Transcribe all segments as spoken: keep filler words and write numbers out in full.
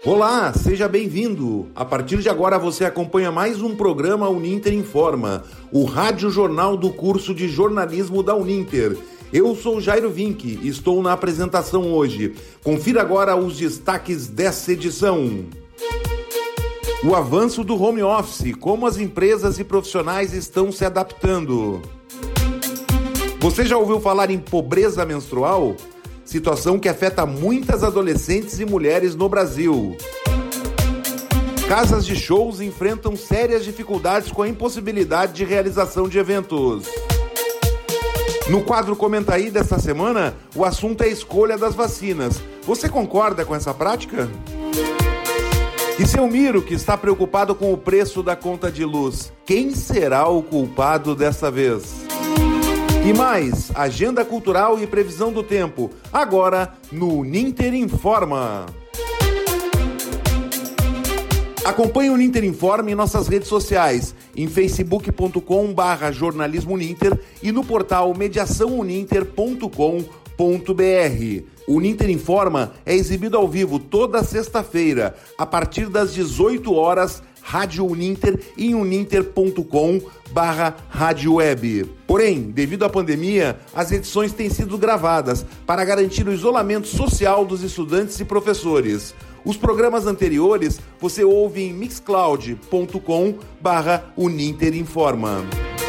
Olá, seja bem-vindo! A partir de agora você acompanha mais um programa Uninter Informa, o rádio jornal do curso de jornalismo da Uninter. Eu sou Jairo Vinck e estou na apresentação hoje. Confira agora os destaques dessa edição. O avanço do home office, como as empresas e profissionais estão se adaptando. Você já ouviu falar em pobreza menstrual? Situação que afeta muitas adolescentes e mulheres no Brasil. Casas de shows enfrentam sérias dificuldades com a impossibilidade de realização de eventos. No quadro Comenta Aí desta semana, o assunto é a escolha das vacinas. Você concorda com essa prática? E seu Miro, que está preocupado com o preço da conta de luz, quem será o culpado dessa vez? E mais, agenda cultural e previsão do tempo, agora no Uninter Informa. Acompanhe o Uninter Informa em nossas redes sociais, em facebook ponto com barra jornalismo Uninter e no portal mediação uninter ponto com ponto br. O Uninter Informa é exibido ao vivo toda sexta-feira, a partir das dezoito horas, Rádio Uninter em uninter ponto com barra rádio web. Porém, devido à pandemia, as edições têm sido gravadas para garantir o isolamento social dos estudantes e professores. Os programas anteriores você ouve em mixcloud ponto com barra Uninter Informa.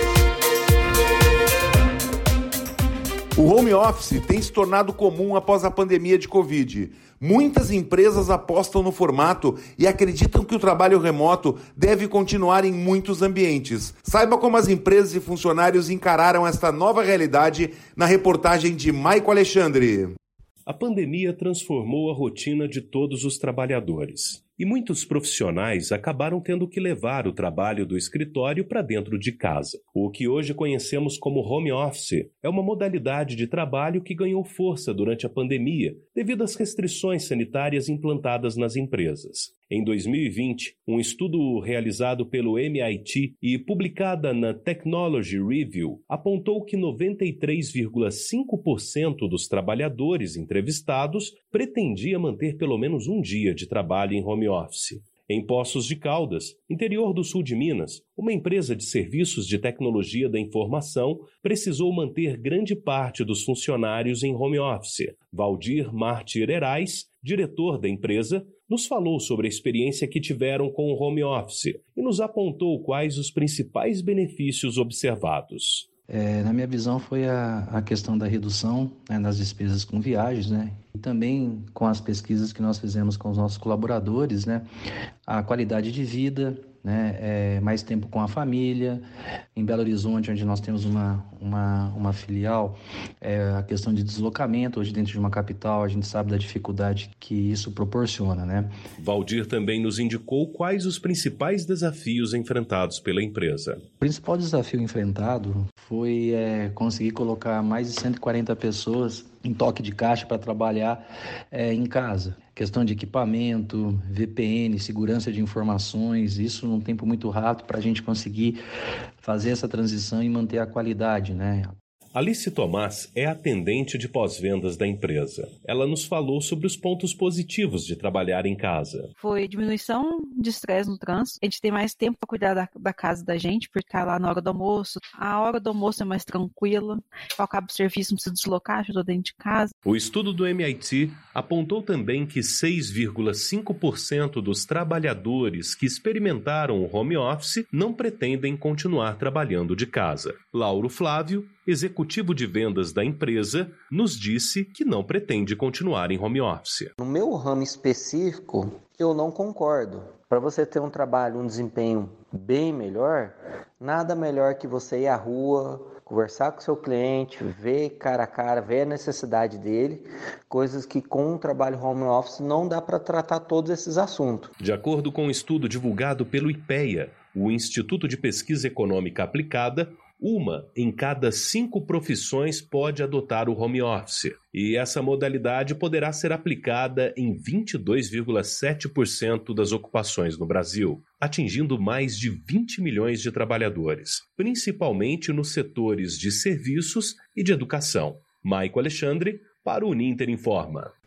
O home office tem se tornado comum após a pandemia de Covid. Muitas empresas apostam no formato e acreditam que o trabalho remoto deve continuar em muitos ambientes. Saiba como as empresas e funcionários encararam esta nova realidade na reportagem de Maico Alexandre. A pandemia transformou a rotina de todos os trabalhadores. E muitos profissionais acabaram tendo que levar o trabalho do escritório para dentro de casa. O que hoje conhecemos como home office é uma modalidade de trabalho que ganhou força durante a pandemia devido às restrições sanitárias implantadas nas empresas. Em dois mil e vinte, um estudo realizado pelo M I T e publicado na Technology Review apontou que noventa e três vírgula cinco por cento dos trabalhadores entrevistados pretendia manter pelo menos um dia de trabalho em home office. Em Poços de Caldas, interior do sul de Minas, uma empresa de serviços de tecnologia da informação precisou manter grande parte dos funcionários em home office. Valdir Martir Herais, diretor da empresa, nos falou sobre a experiência que tiveram com o home office e nos apontou quais os principais benefícios observados. É, na minha visão foi a, a questão da redução, né, das despesas com viagens, né, e também com as pesquisas que nós fizemos com os nossos colaboradores, né, a qualidade de vida, né, é, mais tempo com a família. Em Belo Horizonte, onde nós temos uma, uma, uma filial, é, a questão de deslocamento, hoje dentro de uma capital, a gente sabe da dificuldade que isso proporciona, né. Valdir também nos indicou quais os principais desafios enfrentados pela empresa. O principal desafio enfrentado foi é, conseguir colocar mais de cento e quarenta pessoas em toque de caixa para trabalhar é, em casa. Questão de equipamento, V P N, segurança de informações, isso num tempo muito rápido para a gente conseguir fazer essa transição e manter a qualidade, né? Alice Tomás é atendente de pós-vendas da empresa. Ela nos falou sobre os pontos positivos de trabalhar em casa. Foi diminuição de estresse no trânsito. A gente tem mais tempo para cuidar da, da casa da gente, porque tá lá na hora do almoço. A hora do almoço é mais tranquila. Ao cabo do serviço não precisa deslocar, ajuda dentro de casa. O estudo do M I T apontou também que seis vírgula cinco por cento dos trabalhadores que experimentaram o home office não pretendem continuar trabalhando de casa. Lauro Flávio, executivo de vendas da empresa, nos disse que não pretende continuar em home office. No meu ramo específico, eu não concordo. Para você ter um trabalho, um desempenho bem melhor, nada melhor que você ir à rua, conversar com o seu cliente, ver cara a cara, ver a necessidade dele, coisas que com o trabalho home office não dá para tratar todos esses assuntos. De acordo com um estudo divulgado pelo IPEA, o Instituto de Pesquisa Econômica Aplicada, uma em cada cinco profissões pode adotar o home office, e essa modalidade poderá ser aplicada em vinte e dois vírgula sete por cento das ocupações no Brasil, atingindo mais de vinte milhões de trabalhadores, principalmente nos setores de serviços e de educação. Maico Alexandre, para o Uninter Informa.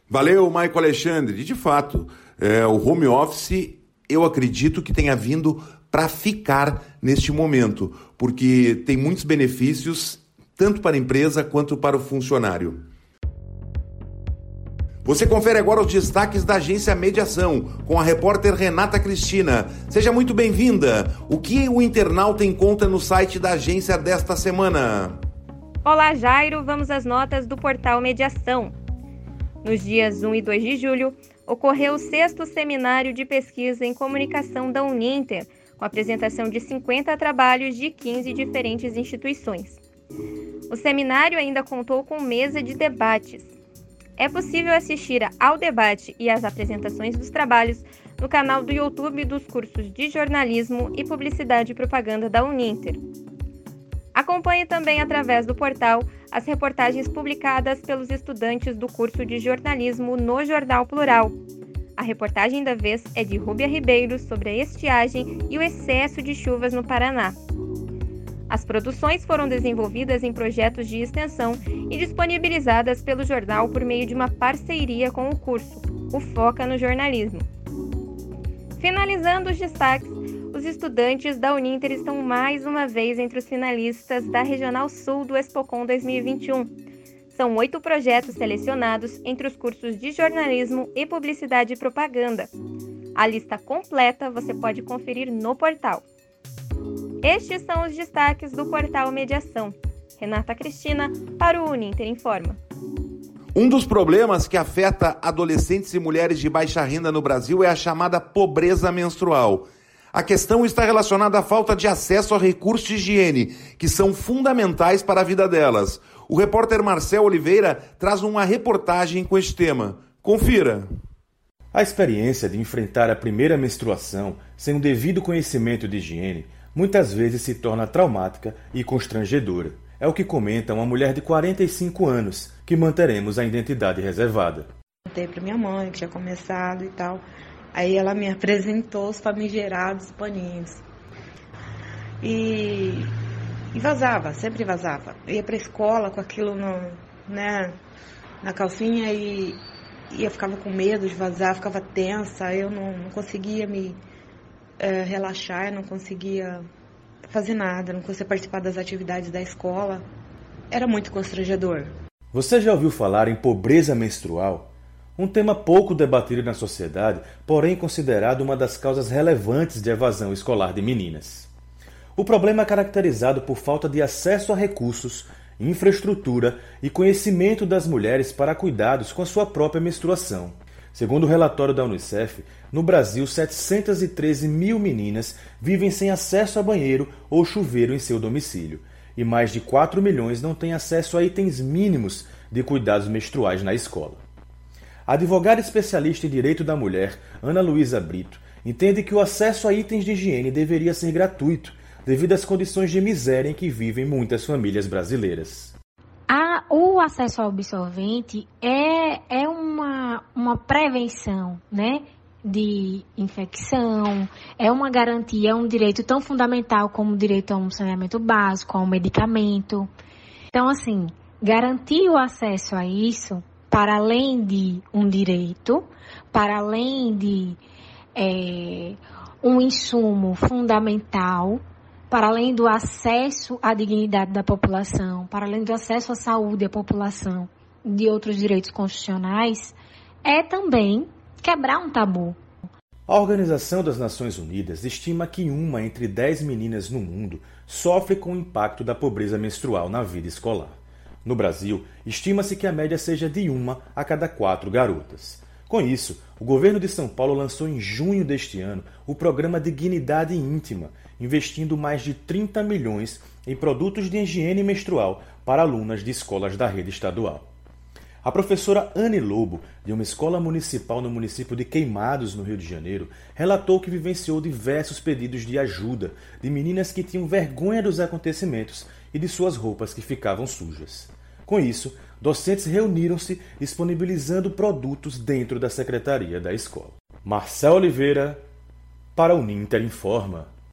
Valeu, Maico Alexandre. De fato, é, o home office, eu acredito que tenha vindo para ficar neste momento, porque tem muitos benefícios, tanto para a empresa quanto para o funcionário. Você confere agora os destaques da Agência Mediação, com a repórter Renata Cristina. Seja muito bem-vinda. O que o internauta encontra no site da agência desta semana? Olá, Jairo. Vamos às notas do portal Mediação. Nos dias um e dois de julho, ocorreu o sexto Seminário de Pesquisa em Comunicação da Uninter, com a apresentação de cinquenta trabalhos de quinze diferentes instituições. O seminário ainda contou com mesa de debates. É possível assistir ao debate e às apresentações dos trabalhos no canal do YouTube dos cursos de Jornalismo e Publicidade e Propaganda da Uninter. Acompanhe também através do portal as reportagens publicadas pelos estudantes do curso de Jornalismo no Jornal Plural. A reportagem da vez é de Rúbia Ribeiro sobre a estiagem e o excesso de chuvas no Paraná. As produções foram desenvolvidas em projetos de extensão e disponibilizadas pelo jornal por meio de uma parceria com o curso, o Foca no Jornalismo. Finalizando os destaques, os estudantes da Uninter estão mais uma vez entre os finalistas da Regional Sul do Expocom dois mil e vinte e um. São oito projetos selecionados entre os cursos de Jornalismo e Publicidade e Propaganda. A lista completa você pode conferir no portal. Estes são os destaques do portal Mediação. Renata Cristina, para o Uninter Informa. Um dos problemas que afeta adolescentes e mulheres de baixa renda no Brasil é a chamada pobreza menstrual. A questão está relacionada à falta de acesso a recursos de higiene, que são fundamentais para a vida delas. O repórter Marcel Oliveira traz uma reportagem com este tema. Confira. A experiência de enfrentar a primeira menstruação sem um devido conhecimento de higiene muitas vezes se torna traumática e constrangedora. É o que comenta uma mulher de quarenta e cinco anos, que manteremos a identidade reservada. Contei para minha mãe que tinha começado e tal. Aí ela me apresentou os famigerados paninhos. E, e vazava, sempre vazava. Eu ia para a escola com aquilo no, né, na calcinha e, e eu ficava com medo de vazar, ficava tensa. Eu não, não conseguia me é, relaxar, eu não conseguia fazer nada, não conseguia participar das atividades da escola. Era muito constrangedor. Você já ouviu falar em pobreza menstrual? Um tema pouco debatido na sociedade, porém considerado uma das causas relevantes de evasão escolar de meninas. O problema é caracterizado por falta de acesso a recursos, infraestrutura e conhecimento das mulheres para cuidados com a sua própria menstruação. Segundo o relatório da Unicef, no Brasil, setecentas e treze mil meninas vivem sem acesso a banheiro ou chuveiro em seu domicílio, e mais de quatro milhões não têm acesso a itens mínimos de cuidados menstruais na escola. A advogada especialista em direito da mulher, Ana Luísa Brito, entende que o acesso a itens de higiene deveria ser gratuito, devido às condições de miséria em que vivem muitas famílias brasileiras. A, o acesso ao absorvente é, é uma, uma prevenção, né, de infecção, é uma garantia, é um direito tão fundamental como o direito a um saneamento básico, a um medicamento. Então, assim, garantir o acesso a isso, para além de um direito, para além de é, um insumo fundamental, para além do acesso à dignidade da população, para além do acesso à saúde da população, de outros direitos constitucionais, é também quebrar um tabu. A Organização das Nações Unidas estima que uma entre dez meninas no mundo sofre com o impacto da pobreza menstrual na vida escolar. No Brasil, estima-se que a média seja de uma a cada quatro garotas. Com isso, o governo de São Paulo lançou em junho deste ano o programa Dignidade Íntima, investindo mais de trinta milhões em produtos de higiene menstrual para alunas de escolas da rede estadual. A professora Anne Lobo, de uma escola municipal no município de Queimados, no Rio de Janeiro, relatou que vivenciou diversos pedidos de ajuda de meninas que tinham vergonha dos acontecimentos e de suas roupas que ficavam sujas. Com isso, docentes reuniram-se disponibilizando produtos dentro da secretaria da escola. Marcel Oliveira, para o Uninter Informa.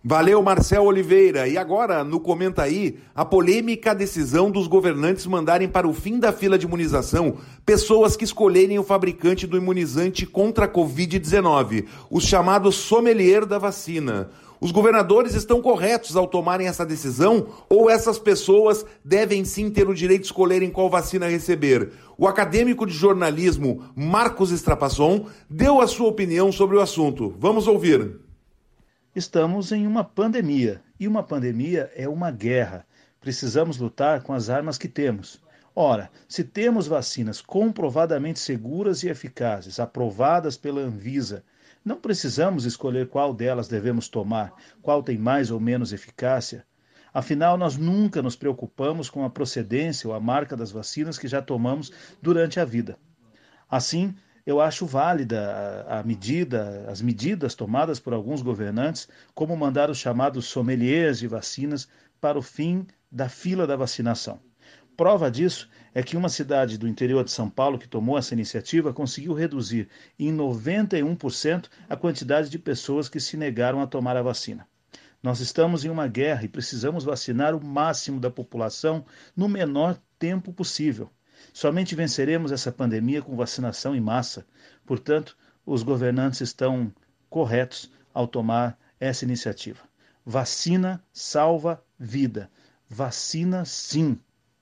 Valeu, Marcel Oliveira. E agora, no Comenta Aí, a polêmica decisão dos governantes mandarem para o fim da fila de imunização pessoas que escolherem o fabricante do imunizante contra a covid dezenove, os chamados sommelier da vacina. Os governadores estão corretos ao tomarem essa decisão ou essas pessoas devem sim ter o direito de escolherem qual vacina receber? O acadêmico de jornalismo Marcos Strapasson deu a sua opinião sobre o assunto. Vamos ouvir. Estamos em uma pandemia, e uma pandemia é uma guerra. Precisamos lutar com as armas que temos. Ora, se temos vacinas comprovadamente seguras e eficazes, aprovadas pela Anvisa, não precisamos escolher qual delas devemos tomar, qual tem mais ou menos eficácia. Afinal, nós nunca nos preocupamos com a procedência ou a marca das vacinas que já tomamos durante a vida. Assim, eu acho válida a medida, as medidas tomadas por alguns governantes, como mandar os chamados sommeliers de vacinas para o fim da fila da vacinação. Prova disso é que uma cidade do interior de São Paulo que tomou essa iniciativa conseguiu reduzir em noventa e um por cento a quantidade de pessoas que se negaram a tomar a vacina. Nós estamos em uma guerra e precisamos vacinar o máximo da população no menor tempo possível. Somente venceremos essa pandemia com vacinação em massa. Portanto, os governantes estão corretos ao tomar essa iniciativa. Vacina salva vida. Vacina sim.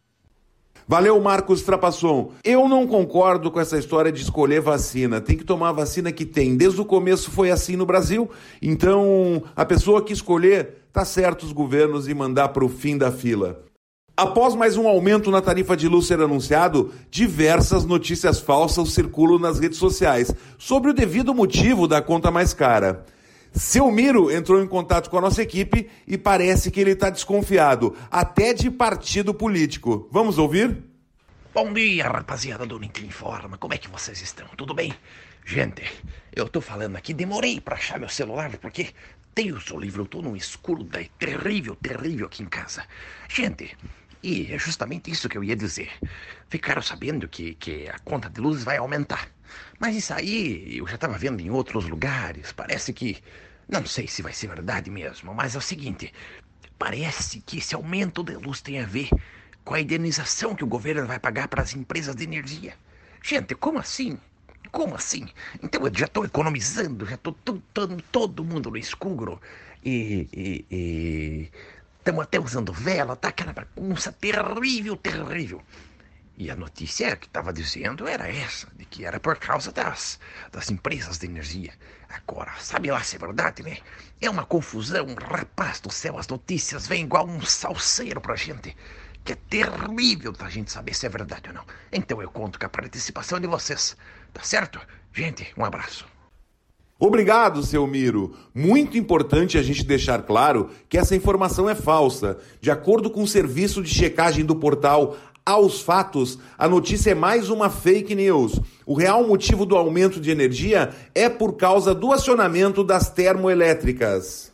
Valeu, Marcos Strapasson. Eu não concordo com essa história de escolher vacina. Tem que tomar a vacina que tem. Desde o começo foi assim no Brasil. Então, a pessoa que escolher, tá certo os governos em mandar para o fim da fila. Após mais um aumento na tarifa de luz ser anunciado, diversas notícias falsas circulam nas redes sociais sobre o devido motivo da conta mais cara. Seu Miro entrou em contato com a nossa equipe e parece que ele está desconfiado, até de partido político. Vamos ouvir? Bom dia, rapaziada do Ninguém Informa. Como é que vocês estão? Tudo bem? Gente, eu tô falando aqui, demorei pra achar meu celular, porque Deus o livre, eu tô num escuro daí, terrível, terrível aqui em casa. Gente, e é justamente isso que eu ia dizer. Ficaram sabendo que, que a conta de luz vai aumentar. Mas isso aí eu já estava vendo em outros lugares. Parece que... Não sei se vai ser verdade mesmo, mas é o seguinte. Parece que esse aumento de luz tem a ver com a indenização que o governo vai pagar para as empresas de energia. Gente, como assim? Como assim? Então eu já estou economizando, já estou todo, todo mundo no escuro. E... e, e... Estamos até usando vela, tá aquela bagunça terrível, terrível. E a notícia que estava dizendo era essa, de que era por causa das, das empresas de energia. Agora, sabe lá se é verdade, né? É uma confusão, rapaz do céu, as notícias vêm igual um salseiro pra gente, que é terrível da gente saber se é verdade ou não. Então eu conto com a participação de vocês, tá certo? Gente, um abraço. Obrigado, seu Miro. Muito importante a gente deixar claro que essa informação é falsa. De acordo com o serviço de checagem do portal Aos Fatos, a notícia é mais uma fake news. O real motivo do aumento de energia é por causa do acionamento das termoelétricas.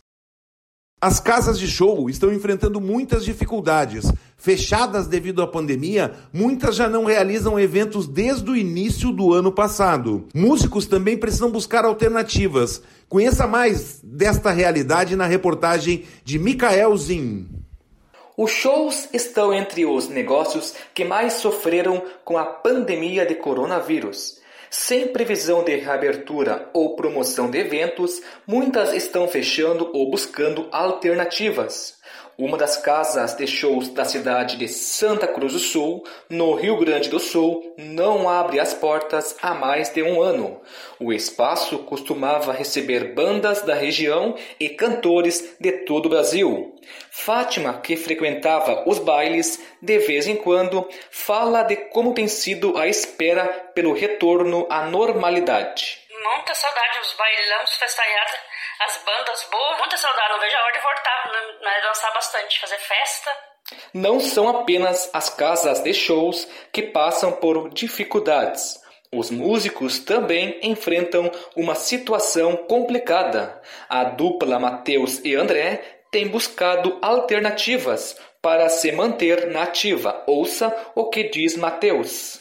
As casas de show estão enfrentando muitas dificuldades. Fechadas devido à pandemia, muitas já não realizam eventos desde o início do ano passado. Músicos também precisam buscar alternativas. Conheça mais desta realidade na reportagem de Michael Zin. Os shows estão entre os negócios que mais sofreram com a pandemia de coronavírus. Sem previsão de reabertura ou promoção de eventos, muitas estão fechando ou buscando alternativas. Uma das casas de shows da cidade de Santa Cruz do Sul, no Rio Grande do Sul, não abre as portas há mais de um ano. O espaço costumava receber bandas da região e cantores de todo o Brasil. Fátima, que frequentava os bailes de vez em quando, fala de como tem sido a espera pelo retorno à normalidade. Muita saudade dos bailão, dos festaiados, as bandas boas, muita saudade, não vejo a hora de voltar, né, dançar bastante, fazer festa. Não são apenas as casas de shows que passam por dificuldades. Os músicos também enfrentam uma situação complicada. A dupla Matheus e André tem buscado alternativas para se manter na ativa. Ouça o que diz Matheus.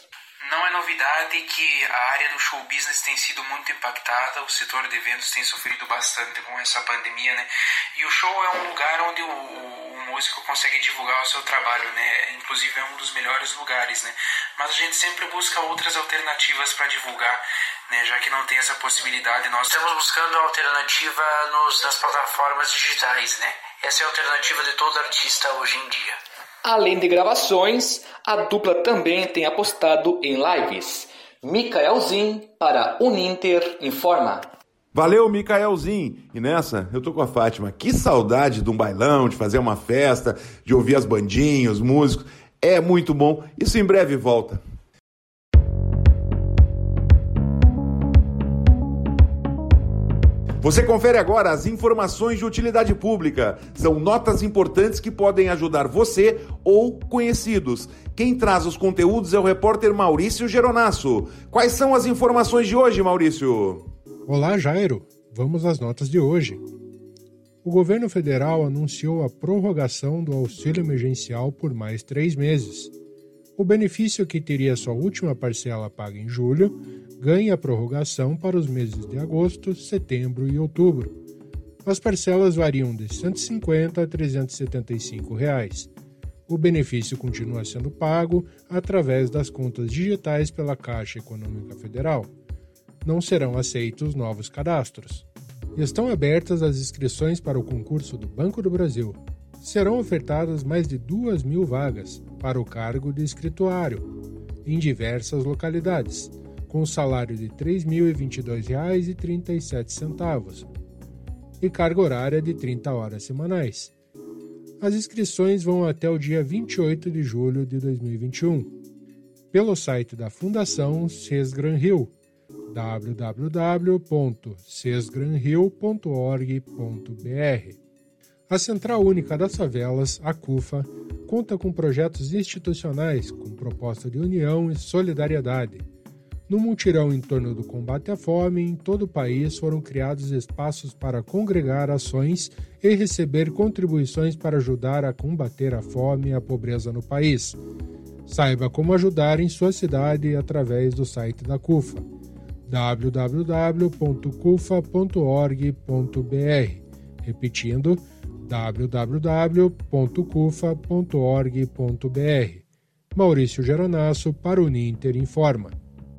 Não é novidade que a área do show business tem sido muito impactada, o setor de eventos tem sofrido bastante com essa pandemia, né? E o show é um lugar onde o, o músico consegue divulgar o seu trabalho, né? Inclusive é um dos melhores lugares, né? Mas a gente sempre busca outras alternativas para divulgar, né? Já que não tem essa possibilidade, nós estamos buscando a alternativa nos, nas plataformas digitais, né? Essa é a alternativa de todo artista hoje em dia. Além de gravações, a dupla também tem apostado em lives. Mikaelzin para Uninter informa. Valeu, Mikaelzin. E nessa, eu tô com a Fátima. Que saudade de um bailão, de fazer uma festa, de ouvir as bandinhas, os músicos. É muito bom. Isso em breve volta. Você confere agora as informações de utilidade pública. São notas importantes que podem ajudar você ou conhecidos. Quem traz os conteúdos é o repórter Maurício Geronasso. Quais são as informações de hoje, Maurício? Olá, Jairo. Vamos às notas de hoje. O governo federal anunciou a prorrogação do auxílio emergencial por mais três meses. O benefício, que teria sua última parcela paga em julho, ganha prorrogação para os meses de agosto, setembro e outubro. As parcelas variam de cento e cinquenta reais a trezentos e setenta e cinco reais. O benefício continua sendo pago através das contas digitais pela Caixa Econômica Federal. Não serão aceitos novos cadastros. Estão abertas as inscrições para o concurso do Banco do Brasil. Serão ofertadas mais de duas mil vagas para o cargo de escrituário, em diversas localidades, com salário de três mil e vinte e dois reais e trinta e sete centavos e carga horária de trinta horas semanais. As inscrições vão até o dia vinte e oito de julho de dois mil e vinte e um, pelo site da Fundação Sesgranrio, w w w ponto sesgranrio ponto org ponto b r. A Central Única das Favelas, a CUFA, conta com projetos institucionais com proposta de união e solidariedade. No mutirão em torno do combate à fome, em todo o país foram criados espaços para congregar ações e receber contribuições para ajudar a combater a fome e a pobreza no país. Saiba como ajudar em sua cidade através do site da CUFA, w w w ponto cufa ponto org ponto b r. Repetindo, w w w ponto cufa ponto org ponto b r. Maurício Geronasso para o Uninter Informa.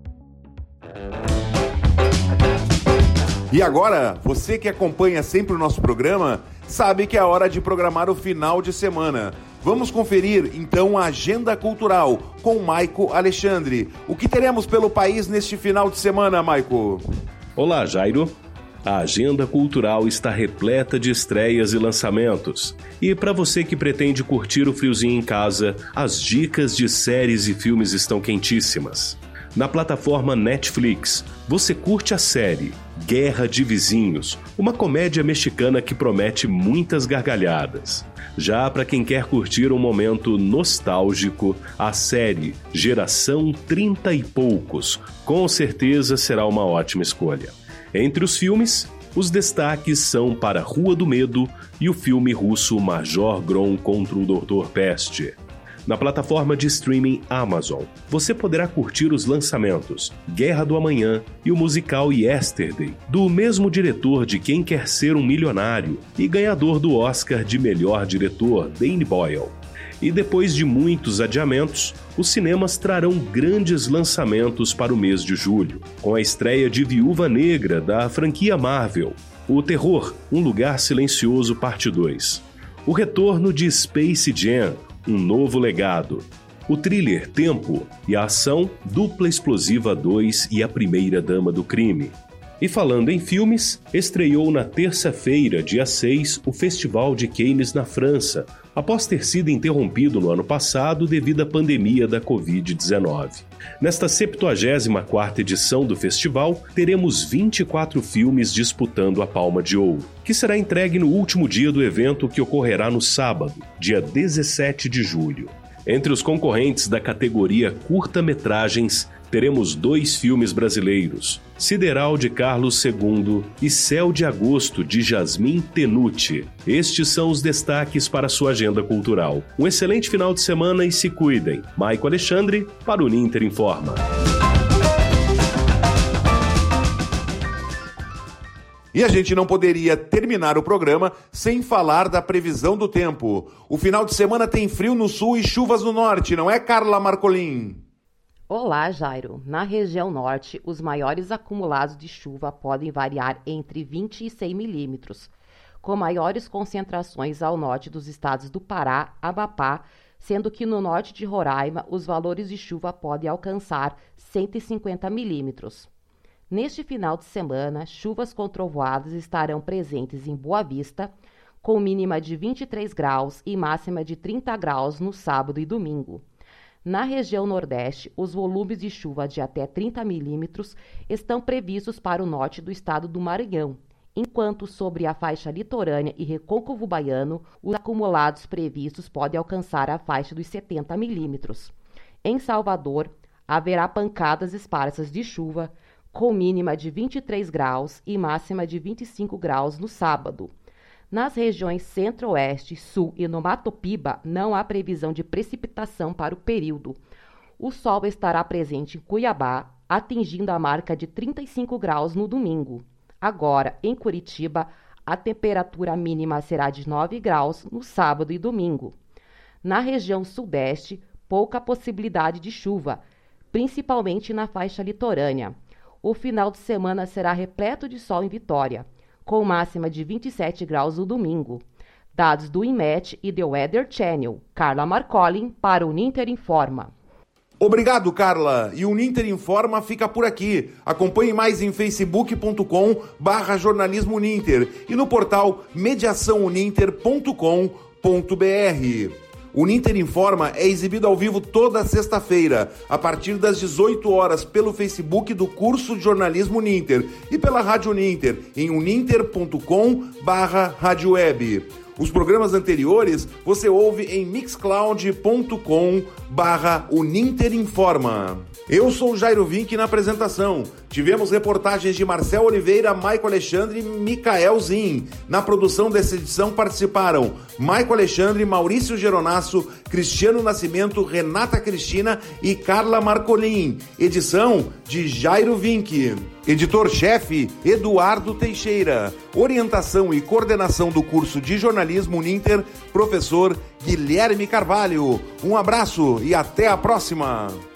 E agora, você que acompanha sempre o nosso programa, sabe que é hora de programar o final de semana. Vamos conferir, então, a agenda cultural com Maico Alexandre. O que teremos pelo país neste final de semana, Maico? Olá, Jairo. A agenda cultural está repleta de estreias e lançamentos. E para você que pretende curtir o friozinho em casa, as dicas de séries e filmes estão quentíssimas. Na plataforma Netflix, você curte a série Guerra de Vizinhos, uma comédia mexicana que promete muitas gargalhadas. Já para quem quer curtir um momento nostálgico, a série Geração trinta e Poucos, com certeza será uma ótima escolha. Entre os filmes, os destaques são para Rua do Medo e o filme russo Major Grom contra o doutor Peste. Na plataforma de streaming Amazon, você poderá curtir os lançamentos Guerra do Amanhã e o musical Yesterday, do mesmo diretor de Quem Quer Ser um Milionário e ganhador do Oscar de melhor diretor, Danny Boyle. E depois de muitos adiamentos, os cinemas trarão grandes lançamentos para o mês de julho, com a estreia de Viúva Negra da franquia Marvel, o terror Um Lugar Silencioso Parte dois, o retorno de Space Jam, Um Novo Legado, o thriller Tempo e a ação Dupla Explosiva dois e A Primeira Dama do Crime. E falando em filmes, estreou na terça-feira, dia seis, o Festival de Cannes na França, após ter sido interrompido no ano passado devido à pandemia da covid dezenove. Nesta septuagésima quarta edição do festival, teremos vinte e quatro filmes disputando a Palma de Ouro, que será entregue no último dia do evento, que ocorrerá no sábado, dia dezessete de julho. Entre os concorrentes da categoria curta-metragens, teremos dois filmes brasileiros, Sideral de Carlos segundo e Céu de Agosto de Jasmin Tenuti. Estes são os destaques para a sua agenda cultural. Um excelente final de semana e se cuidem. Maico Alexandre para o Uninter Informa. E a gente não poderia terminar o programa sem falar da previsão do tempo. O final de semana tem frio no sul e chuvas no norte, não é, Carla Marcolin? Olá, Jairo. Na região norte, os maiores acumulados de chuva podem variar entre vinte e cem milímetros, com maiores concentrações ao norte dos estados do Pará, Amapá, sendo que no norte de Roraima os valores de chuva podem alcançar cento e cinquenta milímetros. Neste final de semana, chuvas com trovoadas estarão presentes em Boa Vista, com mínima de vinte e três graus e máxima de trinta graus no sábado e domingo. Na região nordeste, os volumes de chuva de até trinta milímetros estão previstos para o norte do estado do Maranhão, enquanto sobre a faixa litorânea e Recôncavo Baiano, os acumulados previstos podem alcançar a faixa dos setenta milímetros. Em Salvador, haverá pancadas esparsas de chuva, com mínima de vinte e três graus e máxima de vinte e cinco graus no sábado. Nas regiões centro-oeste, sul e no Mato Piba, não há previsão de precipitação para o período. O sol estará presente em Cuiabá, atingindo a marca de trinta e cinco graus no domingo. Agora, em Curitiba, a temperatura mínima será de nove graus no sábado e domingo. Na região sudeste, pouca possibilidade de chuva, principalmente na faixa litorânea. O final de semana será repleto de sol em Vitória, com máxima de vinte e sete graus no domingo. Dados do INMET e The Weather Channel. Carla Marcolin para o Uninter Informa. Obrigado, Carla. E o Uninter Informa fica por aqui. Acompanhe mais em facebook ponto com barra jornalismo Uninter e no portal mediação uninter ponto com ponto br. O Uninter Informa é exibido ao vivo toda sexta-feira, a partir das dezoito horas, pelo Facebook do curso de jornalismo Uninter e pela Rádio Uninter, em uninter ponto com barra rádio web. Os programas anteriores você ouve em mixcloud ponto com barra Uninter Informa. Eu sou o Jairo Vinck na apresentação. Tivemos reportagens de Marcel Oliveira, Maico Alexandre e Micael Zin. Na produção dessa edição participaram Maico Alexandre, Maurício Geronasso, Cristiano Nascimento, Renata Cristina e Carla Marcolin. Edição de Jairo Vinck. Editor-chefe, Eduardo Teixeira. Orientação e coordenação do curso de jornalismo Uninter, professor Guilherme Carvalho. Um abraço e até a próxima!